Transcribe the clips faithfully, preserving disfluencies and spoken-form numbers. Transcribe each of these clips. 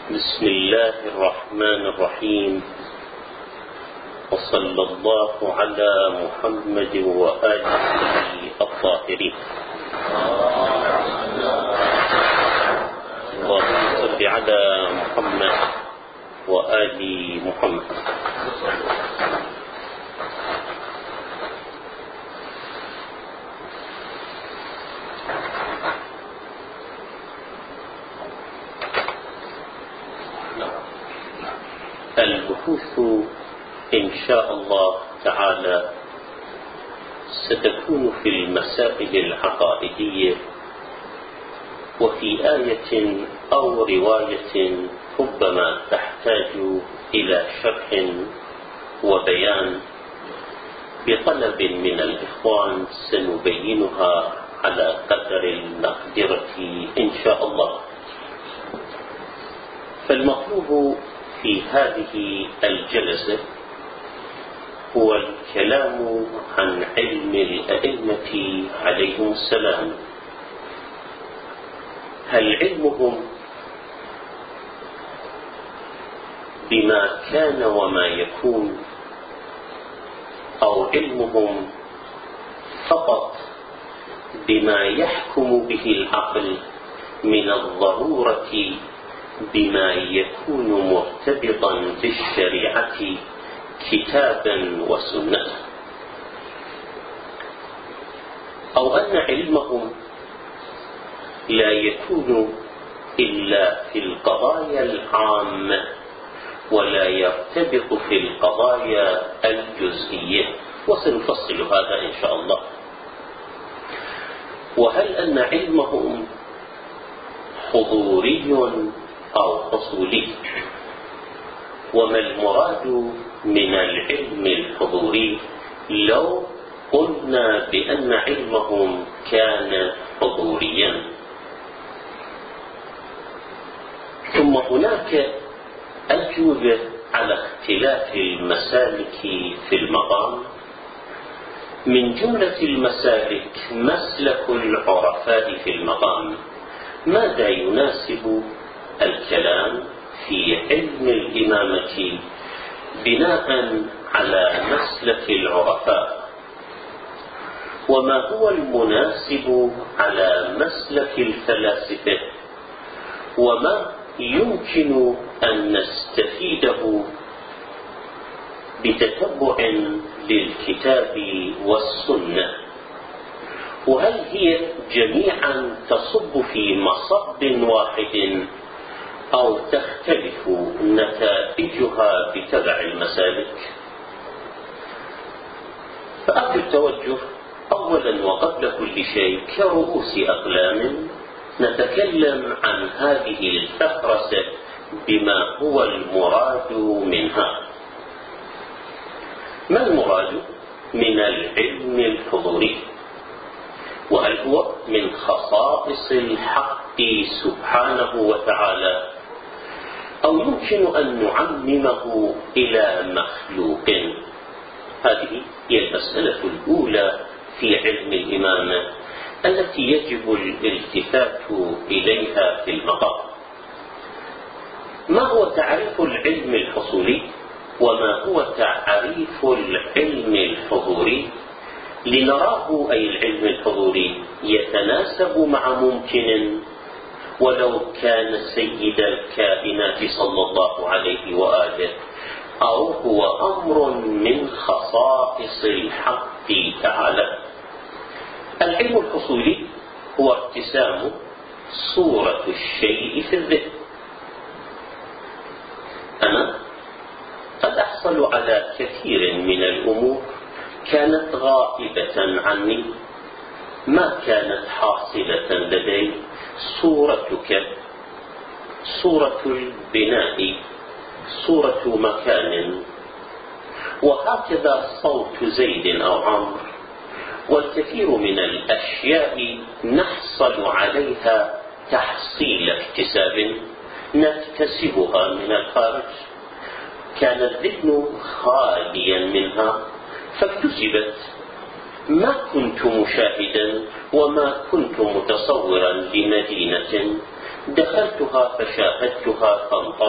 بسم الله الرحمن الرحيم، وصلى الله على محمد وآله الطاهرين. اللهم صل على محمد وآل محمد. البحوث إن شاء الله تعالى ستكون في المسائل العقائدية، وفي آية أو رواية ربما تحتاج إلى شرح وبيان بطلب من الإخوان سنبينها على قدر المقدرة إن شاء الله. فالمطلوب في هذه الجلسة هو الكلام عن علم الأئمة عليهم السلام. هل علمهم بما كان وما يكون، أو علمهم فقط بما يحكم به العقل من الضرورة بما يكون مرتبطا بالشريعة كتابا وسنة، أو أن علمهم لا يكون إلا في القضايا العامة ولا يرتبط في القضايا الجزئية، وسنفصل هذا إن شاء الله. وهل أن علمهم حضوري أو حصولي؟ وما المراد من العلم الحضوري لو قلنا بأن علمهم كان حضوريا؟ ثم هناك أجوبة على اختلاف المسالك في المقام. من جملة المسالك مسلك العرفاء في المقام. ماذا يناسب الكلام في علم الإمامة بناء على مسلك العرفاء، وما هو المناسب على مسلك الفلاسفة، وما يمكن أن نستفيده بتتبع للكتاب والسنة، وهل هي جميعا تصب في مصب واحد أو تختلف نتائجها بتبع المسالك؟ فأرجو التوجه أولا وقبل كل شيء كرؤوس أقلام نتكلم عن هذه الفهرسة بما هو المراد منها. ما المراد من العلم الحضوري؟ وهل هو من خصائص الحق سبحانه وتعالى، أو يمكن أن نعممه إلى مخلوق؟ هذه هي المسألة الأولى في علم الإمامة التي يجب الالتفات إليها في المقام. ما هو تعريف العلم الحصولي، وما هو تعريف العلم الحضوري؟ لنراه أي العلم الحضوري يتناسب مع ممكن ولو كان سيد الكائنات صلى الله عليه وآله، أو هو أمر من خصائص الحق تعالى. العلم الحصولي هو ارتسام صورة الشيء في الذهن. أنا قد أحصل على كثير من الأمور كانت غائبة عني، ما كانت حاصلة لدي. صورتك صورة البناء، صورة مكان، وهكذا صوت زيد أو عمرو. والكثير من الأشياء نحصل عليها تحصيل اكتساب نكتسبها من الخارج، كان الذهن خاليا منها فاكتسبت. ما كنت مشاهدا وما كنت متصورا لمدينة دخلتها فشاهدتها فانطلقت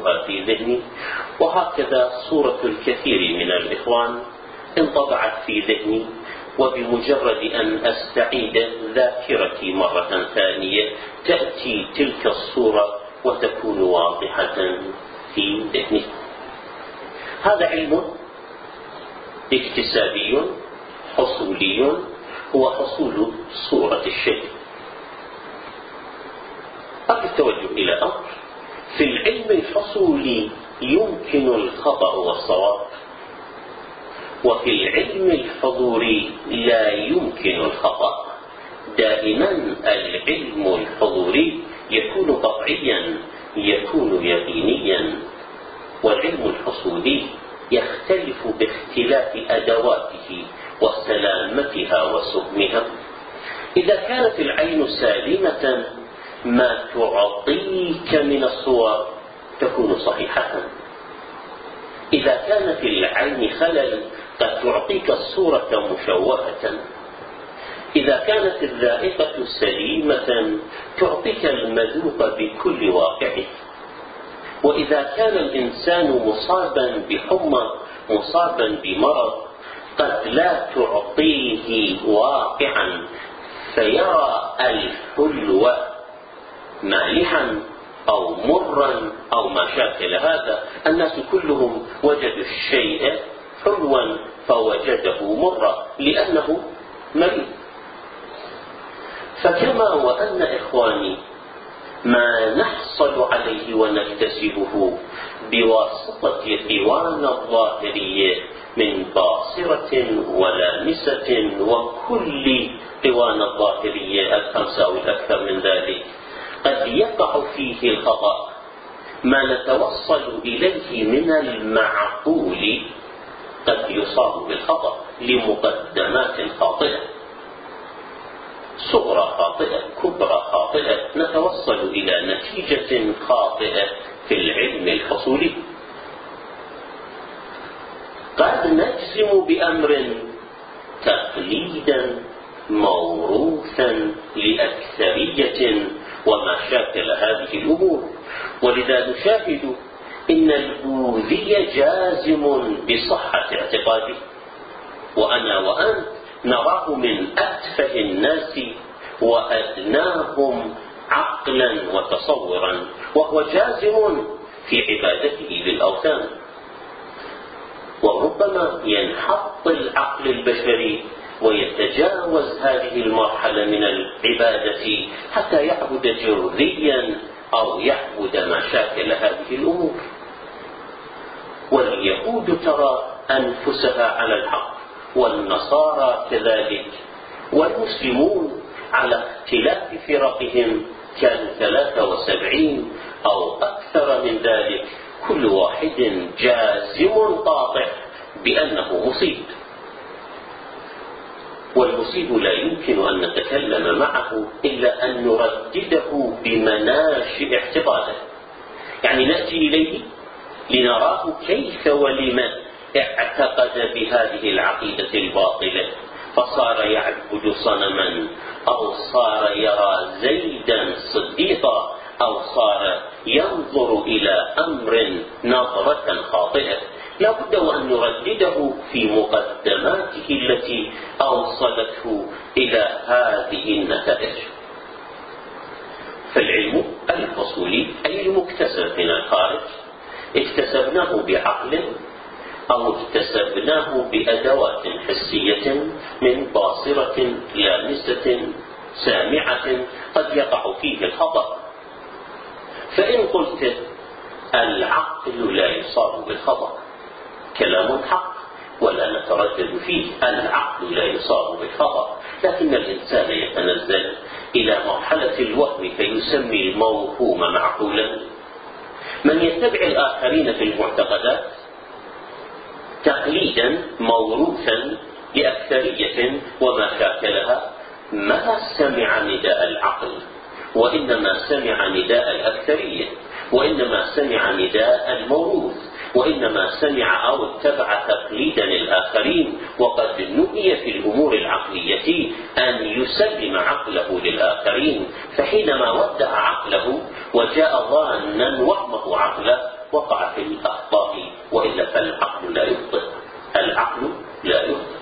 صورتها في ذهني، وهكذا صورة الكثير من الإخوان انطبعت في ذهني، وبمجرد أن أستعيد ذاكرتي مرة ثانية تأتي تلك الصورة وتكون واضحة في ذهني. هذا علم اكتسابي حصولي، هو حصول صورة الشيء. قبل التوجه إلى أمر، في العلم الحصولي يمكن الخطأ والصواب، وفي العلم الحضوري لا يمكن الخطأ. دائما العلم الحضوري يكون قطعيا، يكون يقينيا، والعلم الحصولي يختلف باختلاف أدواته وسلامتها وسقمها. إذا كانت العين سالمة ما تعطيك من الصور تكون صحيحة. إذا كان في العين خلل قد تعطيك الصورة مشوهة. إذا كانت الذائقة سليمة تعطيك المذوق بكل واقعه. وإذا كان الإنسان مصابا بحمى مصابا بمرض قد لا تعطيه واقعا فيرى الحلو مالحا أو مرا أو ما شاكل هذا. الناس كلهم وجدوا الشيء حلوا فوجده مرا لأنه مريض. فكما وأن إخواني ما نحصل عليه ونكتسبه بواسطة الديوان الظاهرية من باصرة ولامسة وكل ديوان الظاهرية الخمسة أو الأكثر من ذلك قد يقع فيه الخطأ. ما نتوصل إليه من المعقول قد يصاب بالخطأ لمقدمات خاطئة، صغرى خاطئة كبرى خاطئة، نتوصل إلى نتيجة خاطئة في العلم الحصولي. قد نجزم بأمر تقليدا موروثا لأكثرية وما شاكل هذه الأمور، ولذا نشاهد إن البوذي جازم بصحة اعتقاده، وأنا وأنت نراه من أتفه الناس وأدناهم عقلا وتصورا، وهو جازم في عبادته للأوثان. وربما ينحط العقل البشري ويتجاوز هذه المرحلة من العبادة حتى يعبد جرذيا أو يعبد ما شاكل هذه الأمور. واليهود ترى أنفسها على الحق، والنصارى كذلك، والمسلمون على اختلاف فرقهم كانوا ثلاثة وسبعين أو أكثر من ذلك، كل واحد جازم قاطع بأنه مصيب. والمصيب لا يمكن أن نتكلم معه إلا أن نردده بمناشئ اعتقاده، يعني نأتي إليه لنراه كيف ولمن اعتقد بهذه العقيدة الباطلة فصار يعبد صنما، أو صار يرى زيدا صديقا، أو صار ينظر إلى أمر نظرة خاطئة. لا بد وأن نردده في مقدماته التي أوصلته إلى هذه النتائج. فالعلم الحصولي أي المكتسب من الخارج، اكتسبناه بعقل أو اكتسبناه بأدوات حسية من باصرة لامسة سامعة، قد يقع فيه الخطأ. فإن قلت العقل لا يصاب بالخطأ، كلام حق ولا نتردد فيه، العقل لا يصاب بالخطأ، لكن الإنسان يتنزل إلى مرحلة الوهم فيسمي الموهوم معقولا. من يتبع الآخرين في المعتقدات تقليدا موروثا لأكثرية وما شاكلها ما سمع نداء العقل، وإنما سمع نداء الأكثرية، وإنما سمع نداء الموروث، وإنما سمع أو اتبع تقليدا الآخرين. وقد نهي في الأمور العقلية أن يسلم عقله للآخرين، فحينما ودع عقله وجاء ظانا وهمه عقله وقع في الأخطاء، وإلا فالعقل لا يخطئ، العقل لا يخطئ.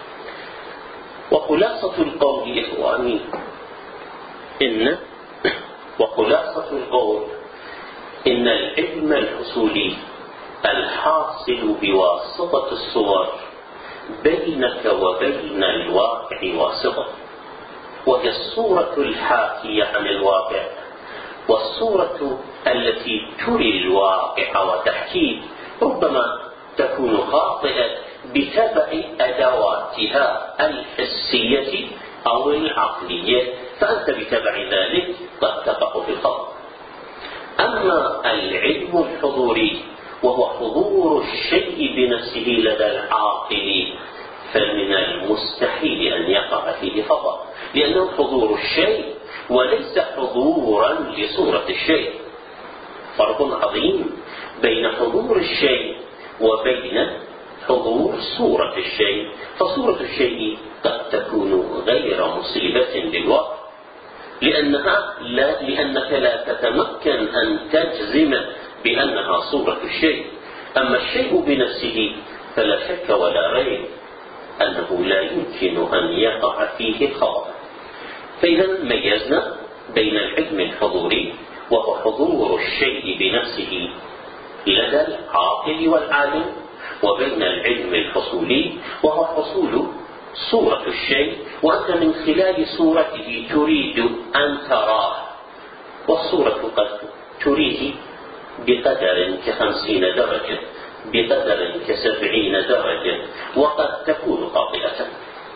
وخلاصة القول إخواني إن وخلاصة القول إن العلم الحصولي الحاصل بواسطة الصور بينك وبين الواقع واسطة، وهي الصورة الحاكية عن الواقع، والصورة التي تري الواقع وتحكيه ربما تكون خاطئة بتبع أدواتها الحسية أو العقلية، فأنت بتبع ذلك قد تقع في الخطأ. أما العلم الحضوري وهو حضور الشيء بنفسه لدى العاقل فمن المستحيل أن يقع فيه خطأ، لأنه حضور الشيء وليس حضورا لصورة الشيء. فرق عظيم بين حضور الشيء وبين حضور صورة الشيء، فصورة الشيء قد تكون غير مصيبة للواقع لأنها لا لأنك لا تتمكن أن تجزم بأنها صورة الشيء. أما الشيء بنفسه فلا شك ولا ريب أنه لا يمكن أن يقع فيه خطأ. فإذا ميزنا بين العلم الحضوري وهو حضور الشيء بنفسه لدى العاقل والعالم، وبين العلم الحصولي وهو حصول صورة الشيء، وأنت من خلال صورته تريد أن تراه، والصورة قد تريه بقدر كخمسين درجة، بقدر كسبعين درجة، وقد تكون خاطئة.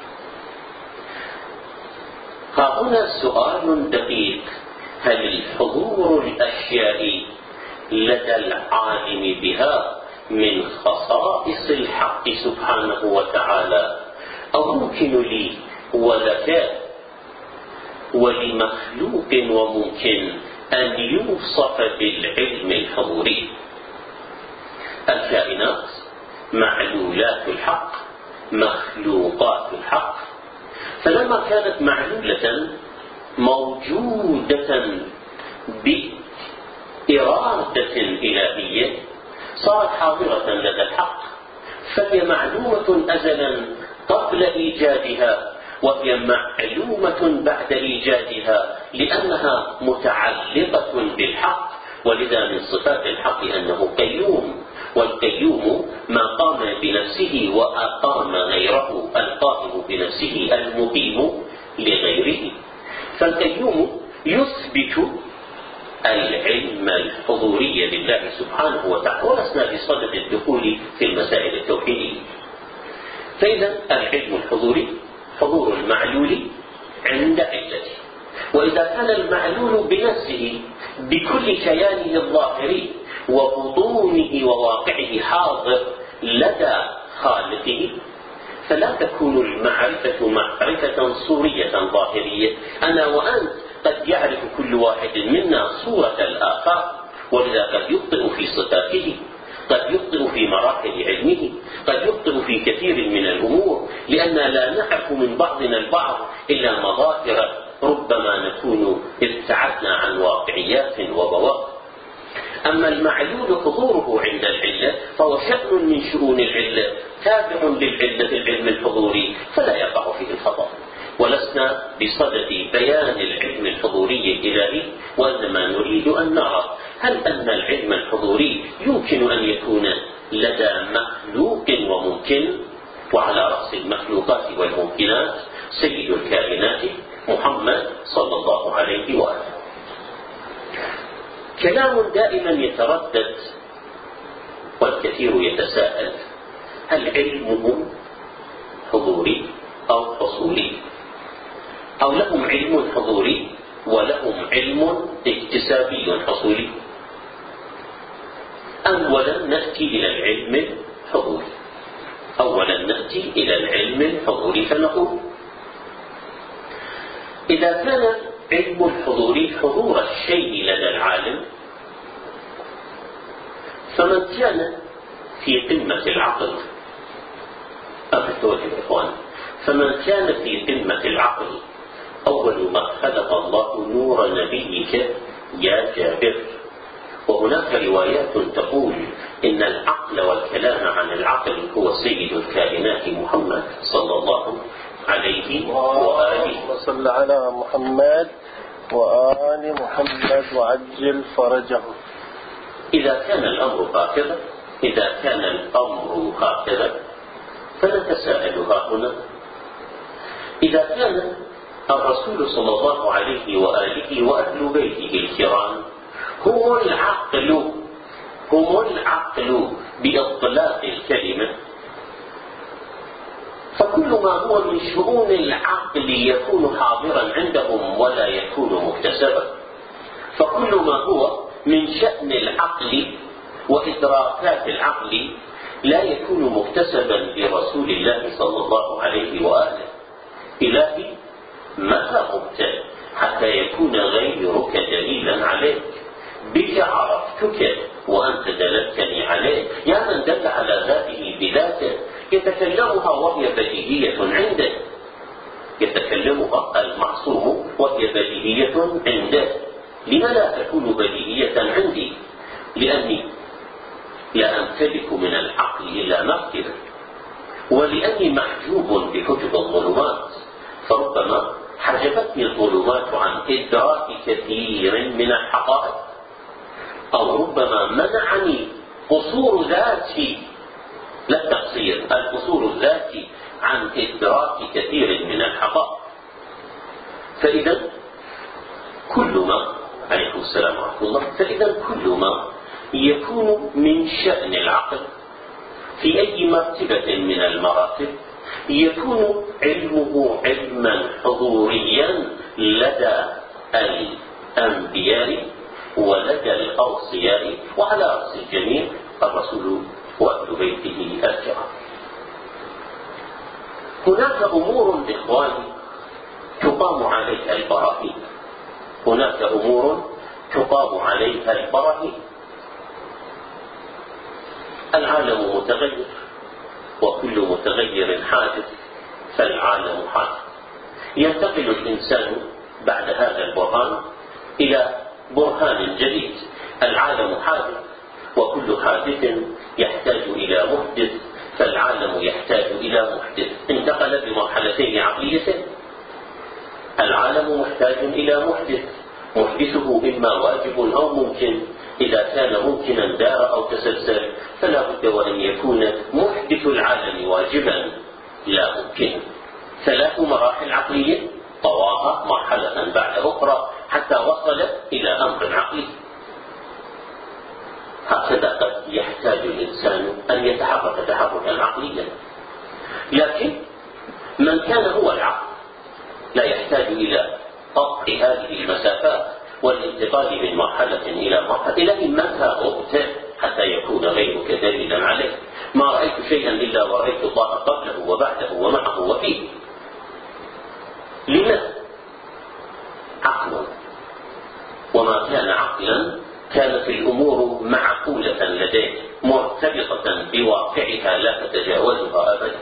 ها هنا سؤال دقيق: هل حضور الأشياء لدى العالم بها من خصائص الحق سبحانه وتعالى، أو ممكن لي ولك ولمخلوق وممكن أن يوصف بالعلم الحضوري؟ الكائنات معلولات الحق، مخلوقات الحق، فلما كانت معلولة موجودة بإرادة إلهية صارت حاضرة لدى الحق، فهي معلومة أزلا قبل إيجادها، وهي معلومة بعد إيجادها، لأنها متعلقة بالحق. ولذا من صفات الحق أنه قيوم، والقيوم ما قام بنفسه وأقام غيره، القائم بنفسه المقيم لغيره. فالقيوم يثبت العلم الحضوري لله سبحانه وتعالى، ولسنا بصدد الدخول في المسائل التوحيدية. فإذا العلم الحضوري حضور المعلول عند علته، وإذا كان المعلول بنفسه بكل كيانه الظاهري وبطونه وواقعه حاضر لدى خالقه، فلا تكون المعرفة معرفة صورية ظاهرية. أنا وأنت قد يعرف كل واحد منا صورة الآخر، ولذا قد يخطئ في صفاته، قد يخطئ في مراحل علمه، قد يخطئ في كثير من الأمور، لأننا لا نعرف من بعضنا البعض إلا مظاهر، ربما نكون ابتعدنا عن واقعيات وبواقع. أما المعلول حضوره عند العلة فهو شأن من شؤون العلة تابع للعلة العلم الحضوري، فلا يقع فيه الخطأ. ولسنا بصدد بيان العلم الحضوري الإلهي، وإنما نريد أن نرى هل أن العلم الحضوري يمكن أن يكون لدى مخلوق وممكن، وعلى رأس المخلوقات والممكنات سيد الكائنات محمد صلى الله عليه وآله. كلام دائما يتردد والكثير يتساءل: هل علمه حضوري أو حصولي؟ أو لهم علم حضوري ولهم علم اكتسابي حصولي؟ أولا نأتي إلى العلم الحضوري أولا نأتي إلى العلم الحضوري فنقول: إذا كان علم الحضور حضور الشيء لدى العالم، فمن كان في قمة العقل، أفتوجه إخوان، فمن كان في قمة العقل أول ما خلق الله نور نبيك يا جابر، وهناك روايات تقول إن العقل والكلام عن العقل هو سيد الكائنات محمد صلى الله عليه وآله وصل على محمد وآل محمد وعجل فرجه. إذا كان الأمر هكذا إذا كان الأمر هكذا فنتساءل ها هنا، إذا كان الرسول صلى الله عليه وآله وأهل بيته الكرام هم العقل هم العقل بإطلاق الكلمة، فكل ما هو من شؤون العقل يكون حاضرا عندهم ولا يكون مكتسبا، فكل ما هو من شأن العقل وإدراكات العقل لا يكون مكتسبا لرسول الله صلى الله عليه وآله. إلهي متى مبتل حتى يكون غيرك دليلا عليك؟ بك عرفتك وأنت دللتني عليه، يا من دل على ذاته بذاته يتكلمها وهي بديهية عنده، يتكلمها المعصوم وهي بديهية عنده. لما لا تكون بديهية عندي؟ لأني لا أمتلك من العقل إلا مغفر، ولأني محجوب بحجب الظلمات، فربما حجبتني الظلمات عن إدراك كثير من الحقائق، أو ربما منعني قصور ذاتي، لا التقصير، القصور الذاتي عن إدراك كثير من الحقائق. فإذا كل ما عليكم السلام ورحمة الله فإذا كل ما يكون من شأن العقل في أي مرتبة من المراتب يكون علمه علما حضوريا لدى الأنبياء ولدى الأوصياء، وعلى رأس الجميع الرسول وأهل بيته الكرام. هناك أمور إخواني تقام عليها البراهين، هناك أمور تقام عليها البراهين. العالم متغير وكل متغير حادث، فالعالم حادث. ينتقل الإنسان بعد هذا البرهان إلى برهان جديد. العالم حادث وكل حادث يحتاج إلى محدث، فالعالم يحتاج إلى محدث. انتقل بمرحلتين عقليتين. العالم محتاج إلى محدث، محدثه إما واجب أو ممكن. إذا كان ممكنا دار أو تسلسل فلا بد وأن يكون محدث العالم واجبا لا ممكن. ثلاث مراحل عقلية طواها مرحلة بعد أخرى حتى وصل إلى أمر عقلي. هكذا قد يحتاج الإنسان أن يتحرك تحركا عقليا، لكن من كان هو العقل لا يحتاج إلى قطع هذه المسافات والانتقال من مرحلة إلى مرحلة. إلى متى أبتل حتى يكون غيرك دليلا عليه؟ ما رأيت شيئا إلا ورأيت الله قبله وبعده ومعه وفيه. لماذا؟ عقلا، وما كان عقلا كانت الأمور معقولة لديه مرتبطة بواقعها لا تتجاوزها أبدا.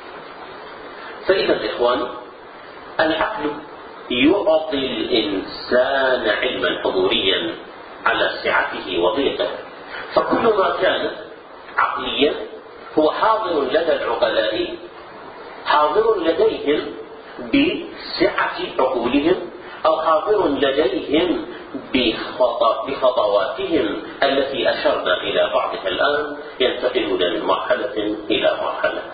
فإذا إخواني العقل يعطي الإنسان علما حضوريا على سعته وضيقه، فكل ما كان عقليا هو حاضر لدى العقلاء، حاضر لديهم بسعة عقولهم، أو حاضر لديهم بخطواتهم التي أشرنا إلى بعضها الآن، ينتقلون من مرحلة إلى مرحلة.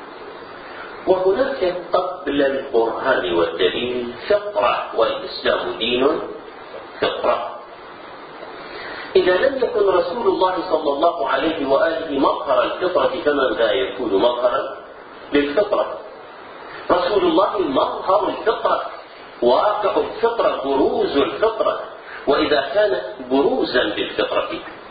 وهناك قبل البرهان والدليل فطرة، والإسلام دين فطرة. إذا لم يكن رسول الله صلى الله عليه وآله مظهر الفطرة فمن ذا يكون مظهرا للفطرة؟ رسول الله مظهر الفطرة، واقع الفطرة، بروز الفطرة. وإذا كان بروزا للفطرة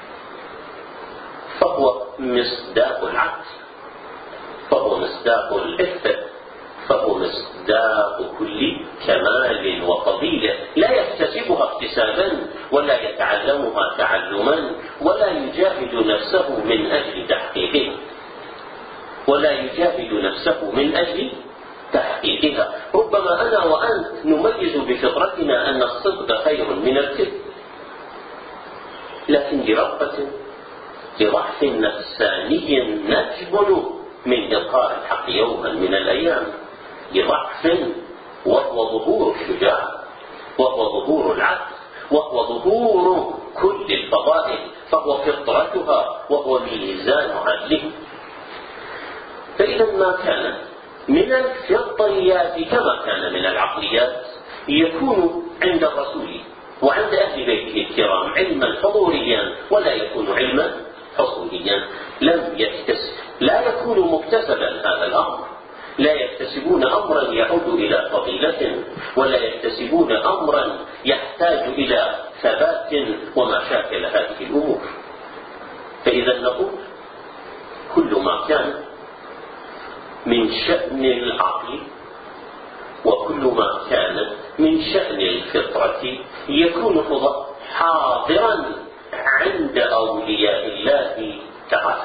فهو مصداق العقل، فهو مصداق العفة، فهو مصداق كل كمال وفضيلة، لا يكتسبها اكتسابا ولا يتعلمها تعلما ولا يجاهد نفسه من أجل تحقيقه ولا يجاهد نفسه من أجل تحقيقها. ربما أنا وأنت نميز بفطرتنا أن الصدق خير من الكذب، لكن برغبة، لضعف نفساني نجبن من إظهار الحق يوما من الأيام، لضعف وهو ظهور الشجاعة، وهو ظهور العدل، وهو ظهور كل الفضائل، فهو فطرتها وهو ميزان عدله. فإذا ما كان من الفطريات كما كان من العقليات يكون عند الرسول وعند أهل بيته الكرام علما حضوريا ولا يكون علما حصوليا. لم يكتسب، لا يكون مكتسبا هذا الأمر، لا يكتسبون أمرا يعود إلى فضيلة، ولا يكتسبون أمرا يحتاج إلى ثبات وما شاكل هذه الأمور. فإذا نقول كل ما كان من شأن العقل وكل ما كان من شأن الفطرة يكون حاضرا عند أولياء الله تعالى.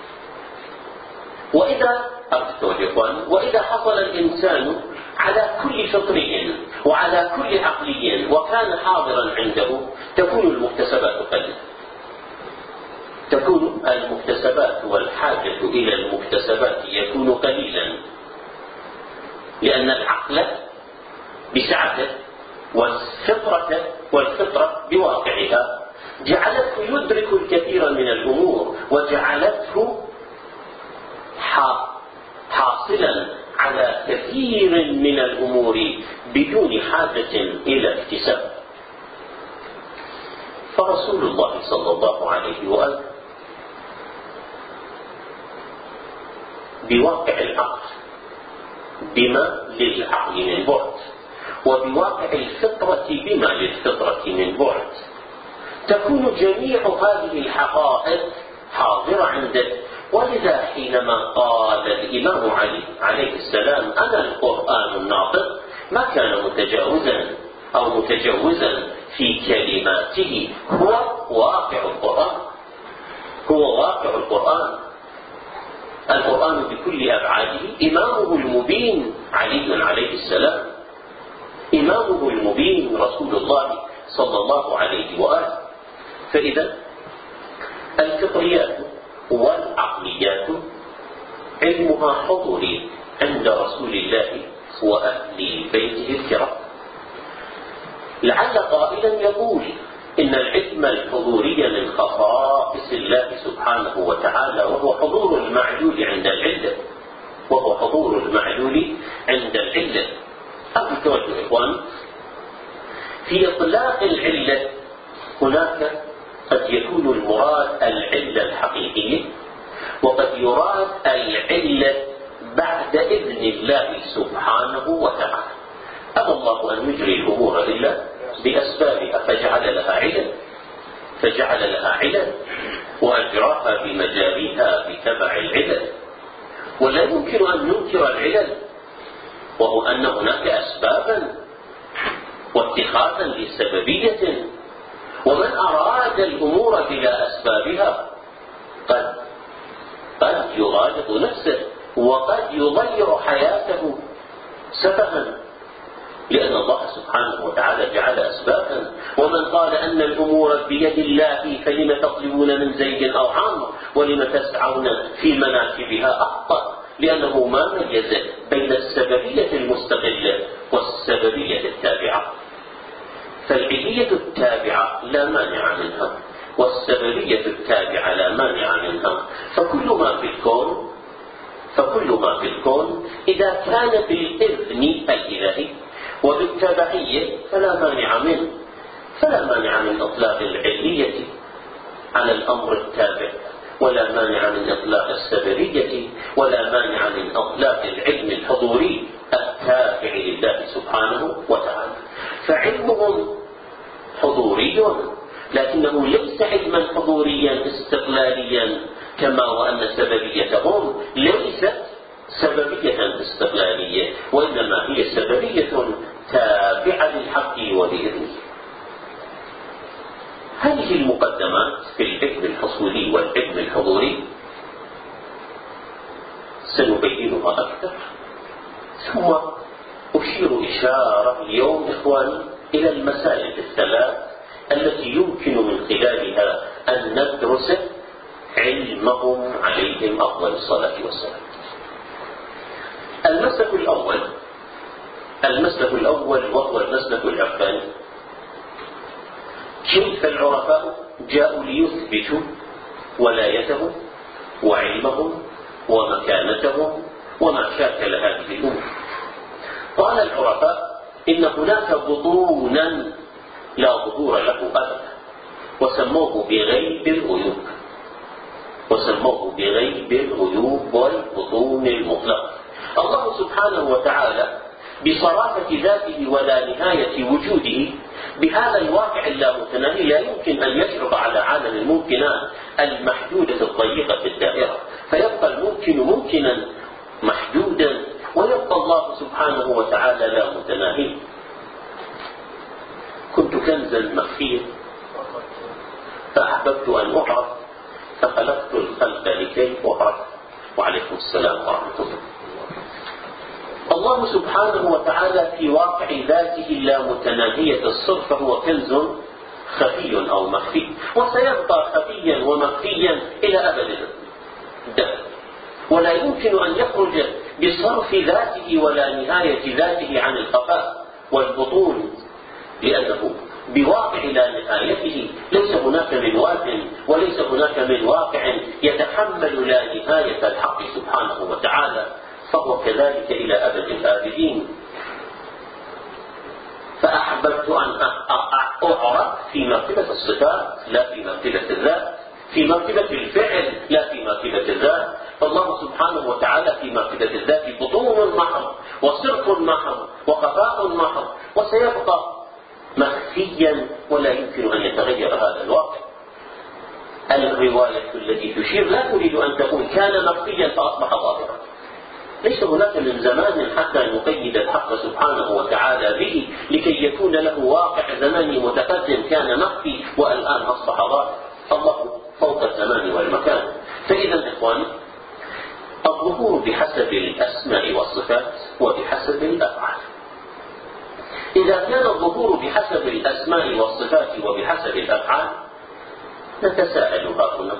وإذا وإذا حصل الإنسان على كل فطري وعلى كل عقلي وكان حاضرا عنده تكون المكتسبات قليلة، تكون المكتسبات والحاجة إلى المكتسبات يكون قليلا، لأن العقل بسعته والفطرة والفطرة بواقعها جعلته يدرك الكثير من الأمور وجعلته حاصلا على كثير من الأمور بدون حاجة إلى اكتساب. فرسول الله صلى الله عليه وآله بواقع العقل بما للعقل من بعد، وبواقع الفطرة بما للفطرة من بعد، تكون جميع هذه الحقائق حاضرة عنده. ولذا حينما قال الإمام علي عليه السلام أنا القرآن الناطق ما كان متجاوزا أو متجوزا في كلماته، هو واقع القرآن، هو واقع القرآن، القرآن بكل أبعاده إمامه المبين علي عليه السلام، إمامه المبين رسول الله صلى الله عليه وآله. فإذا الفطريات والعقليات علمها حضوري عند رسول الله وأهل بيته الكرام. لعل قائلا يقول إن العلم الحضوري من خصائص الله سبحانه وتعالى، وهو حضور المعلول عند العلة، وهو حضور المعلول عند العلة. أقول يا إخوان في إطلاق العلة هناك قد يكون المراد العلة الحقيقية، وقد يراد العلة بعد إذن الله سبحانه وتعالى. أبى الله أن يجري الأمور إلا بأسبابها فجعل لها علل، فجعل لها علل وأجراها بمجاريها بتبع العلل. ولا يمكن أن ننكر العلل، وهو أن هناك أسبابا واتخاذا لسببية، ومن أراد الأمور بلا أسبابها قد قد يغالط نفسه وقد يضيع حياته سفها، لأن الله سبحانه وتعالى جعل أسبابا. ومن قال أن الأمور بيد الله فلم تطلبون من زيد أو عمرو ولم تسعون في مناكبها أخطأ، لأنه ما ميز بين السببية المستقلة والسببية التابعة. فالعلية التابعة لا مانع منها، والسببية التابعة لا مانع منها. فكل ما في الكون فكل ما في الكون إذا كان بالإذن الإلهي وبالتبعية فلا مانع منه، فلا مانع من إطلاق العلية على الأمر التابع، ولا مانع من إطلاق السببية، ولا مانع من إطلاق العلم الحضوري التابع لله سبحانه وتعالى. فعلمهم حضوري، لكنه ليس علما حضوريا استقلاليا، كما وأن سببيتهم ليست سببية استقلالية، وإنما هي سببية تابعة للحق وبإذنه. هذه المقدمات في العلم الحصولي والعلم الحضوري سنبينها أكثر، ثم أشير إشارة اليوم إخواني إلى المسائل الثلاث التي يمكن من خلالها أن ندرس علمهم عليهم أفضل الصلاة والسلام. المسلك الأول المسلك الأول وهو المسلك العرفاني. كيف العرفاء جاءوا ليثبتوا ولايتهم وعلمهم ومكانتهم وما شاكل هذه الأمور. قال العرفاء إن هناك بطونا لا ظهور له أبدا، وسموه بغيب الغيوب وسموه بغيب الغيوب والبطون المطلقة. الله سبحانه وتعالى بصرافة ذاته ولا نهاية وجوده بهذا الواقع اللامتناهي لا يمكن أن يشرف على عالم الممكنات المحدودة الضيقة في الدائرة، فيبقى الممكن ممكنا محدودا ويبقى الله سبحانه وتعالى لا متناهي. كنت كنزا مخفيا فأحببت أن أعرف فخلقت الخلق لكي أعرف. وعليكم السلام ورحمة الله. الله سبحانه وتعالى في واقع ذاته اللامتناهية الصرف هو كنز خفي أو مخفي، وسيبقى خفيا ومخفيا إلى أبد الدهر، ولا يمكن أن يخرج بصرف ذاته ولا نهاية ذاته عن الخفاء والبطون، لأنه بواقع لا نهايته ليس هناك من واد وليس هناك من واقع يتحمل لا نهاية الحق سبحانه وتعالى، فهو كذلك إلى أبد الآبدين. فأحببت أن أعرف في مرتبة الصفات لا في مرتبة الذات، في مرتبة الفعل لا في مرتبة الذات. فالله سبحانه وتعالى في مرتبة الذات بطون محض وصرف محض وخفاء محض، وسيبقى مخفيا ولا يمكن أن يتغير هذا الواقع. الرواية التي تشير لا تريد أن تقول كان مخفيا فأصبح ظاهرا، ليس هناك من زمان حتى نقيد الحق سبحانه وتعالى به لكي يكون له واقع زمني متقدم كان مخفي والآن أصبح ظاهر. الله فوق الزمان والمكان. فإذا إخواني، الظهور بحسب الأسماء والصفات وبحسب الأفعال. إذا كان الظهور بحسب الأسماء والصفات وبحسب الأفعال نتساءل هنا: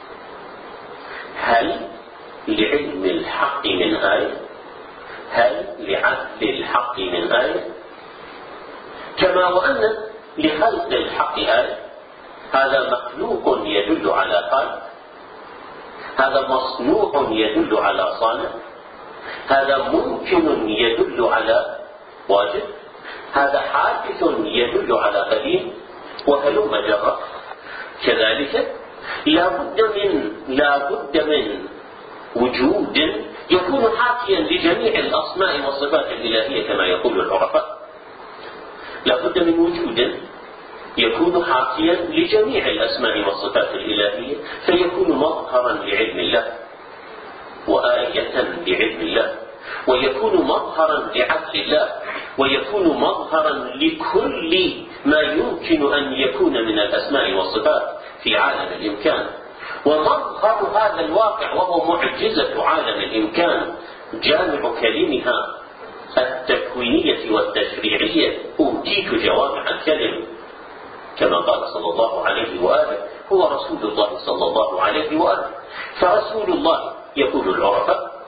هل لعلم الحق من آية؟ هل لعدل الحق من آية؟ كما وأن لخلق الحق آية، هذا مخلوق يدل على خالق، هذا مصنوع يدل على صانع، هذا ممكن يدل على واجب، هذا حادث يدل على قديم، وهلم جرى. كذلك لا بد من لا بد من وجود يكون حاكيا لجميع الأسماء والصفات الإلهية كما يقول العرفاء. لا بد من وجود يكون حاكيا لجميع الأسماء والصفات الإلهية، فيكون مظهرا لعلم الله وآية لعلم الله، ويكون مظهرا لعدل الله، ويكون مظهرا لكل ما يمكن أن يكون من الأسماء والصفات في عالم الإمكان. ومظهر هذا الواقع وهو معجزة عالم الإمكان جامع كلمها التكوينية والتشريعية: أوتيت جوامع الكلم، كما قال صلى الله عليه وآله: هو رسول الله صلى الله عليه وآله. فرسول الله يقول العرفاء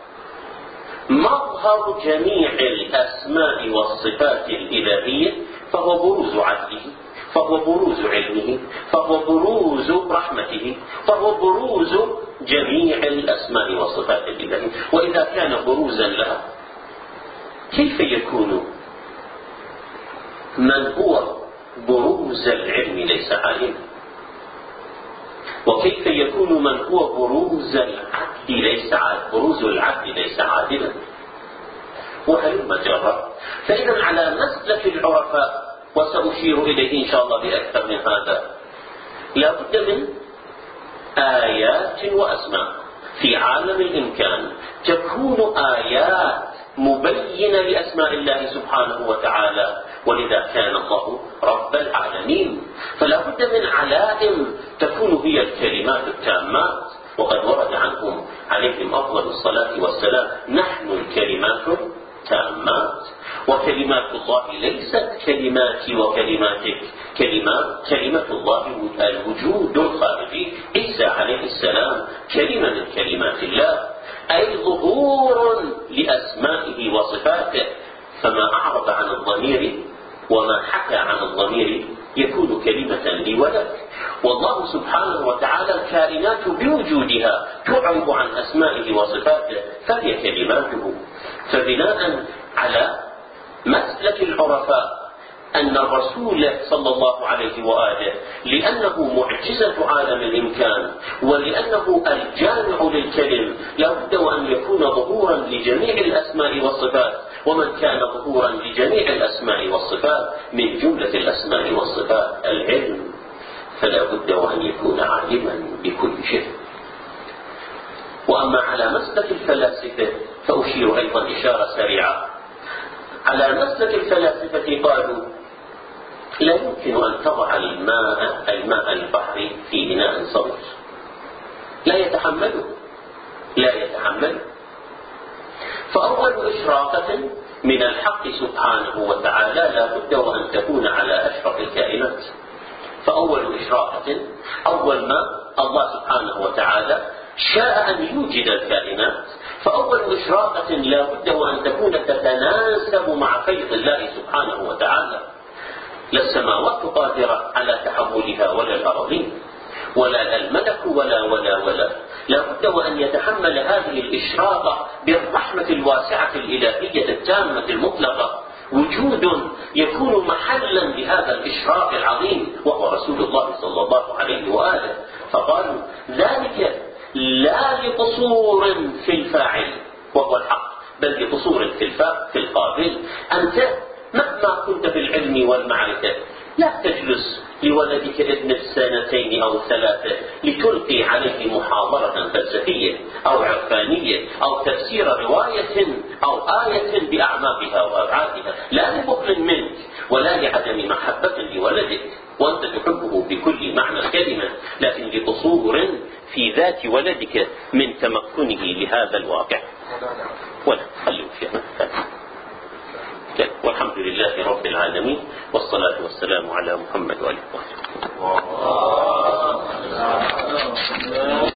مظهر جميع الأسماء والصفات الإلهية، فهو بروز عدله، فهو بروز علمه، فهو بروز رحمته، فهو بروز جميع الأسماء والصفات الإلهية. وإذا كان بروزا لها، كيف يكون من هو بروز العلم ليس عالما؟ وكيف يكون من هو بروز العدل ليس عادل بروز العدل ليس عادلا؟ وهلم جرى. فإذا على مسلك العرفاء، وسأشير إليه إن شاء الله بأكثر من هذا، لا بد من آيات وأسماء في عالم الإمكان تكون آيات مبينة لأسماء الله سبحانه وتعالى، ولذا كان الله رب العالمين. فلا بد من علائم تكون هي الكلمات التامات، وقد ورد عنهم عليهم أفضل الصلاة والسلام: نحن الكلمات التامات. وكلمات الله ليست كلماتي وكلماتك كلمات كلمة الله الوجود الخارجي. عيسى عليه السلام كلمة من كلمات الله، أي ظهور لأسمائه وصفاته، فما أعرض عن الضمير وما حكى عن الضمير يكون كلمة لولد. والله سبحانه وتعالى الكائنات بوجودها تعرض عن أسمائه وصفاته فهي كلماته. فبناء على مسلك العرفاء أن الرسول صلى الله عليه وآله لأنه معجزة عالم الإمكان ولأنه الجامع للكلم لابد وأن يكون ظهورا لجميع الأسماء والصفات، ومن كان ظهورا لجميع الأسماء والصفات من جملة الأسماء والصفات العلم، فلا بد وأن يكون عالما بكل شيء. وأما على مسلك الفلاسفة فأشير أيضا إشارة سريعة. على مسلك الفلاسفة قالوا لا يمكن أن تضع الماء الماء البحر في إناء صغير، لا يتحمله لا يتحمله فأول إشراقة من الحق سبحانه وتعالى لا بد وأن تكون على أشرف الكائنات. فأول إشراقة، أول ما الله سبحانه وتعالى شاء أن يوجد الكائنات، فأول إشراقة لا بد وأن تكون تتناسب مع فيض الله سبحانه وتعالى. لا السماوات قادرة على تحملها ولا الأرضين ولا الملك ولا ولا ولا لا بد وأن يتحمل هذه الإشراقة بالرحمة الواسعة الإلهية التامة المطلقة وجود يكون محلا لهذا الإشراق العظيم وهو رسول الله صلى الله عليه وآله. فقالوا ذلك لا لقصور في الفاعل وهو الحق، بل لقصور في الفاء في القابل. أنت مهما كنت في العلم والمعرفة لا تجلس لولدك ابن السنتين أو ثلاثة لتلقي عليه محاضرة فلسفية أو عرفانية أو تفسير رواية أو آية بأعماقها وأبعادها، لا لبخل منك ولا لعدم محبة لولدك وأنت تحبه بكل معنى الكلمة، لكن لقصور في ذات ولدك من تمكنه لهذا الواقع. ولا خلوا فيها. والحمد لله رب العالمين، والصلاة والسلام على محمد وآله وصحبه.